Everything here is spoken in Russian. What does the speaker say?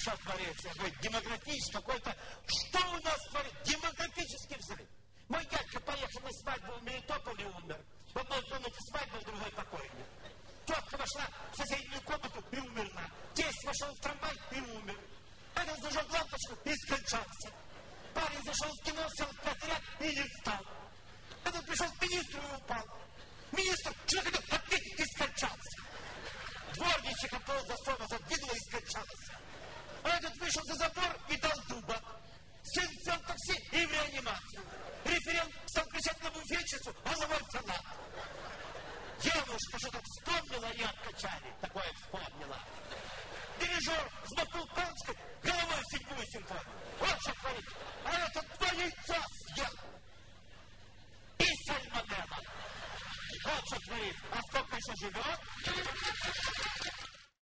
что творится? Говорит, демографический какой-то... Что у нас творится? Демографический взрыв. Мой дядька поехал на свадьбу в Мелитополь и умер. В одной комнате свадьба, в другой покойник. Тетка вошла в соседнюю комнату и умерла. Тесть вошел в трамвай и умер. Один зажег лампочку и скончался. Парень зашел в кино, сел в подряд и не встал. Этот пришел к министру и упал. Министр, что хотел ответить, и скончался. Дворничиха пол засова задвинула и скончалась. А этот вышел за забор и дал дуба. Сын взял такси и в реанимацию. Референт стал кричать на буфетчицу, головой в салат. Девушка что-то вспомнила и откачали. Такое вспомнила. Дирижер взмахнул палочкой, головой в 7-ю симфонию. Вот что творит. А этот 2 яйца съел. И сальмонелла. Вот что творит. А сколько еще живет?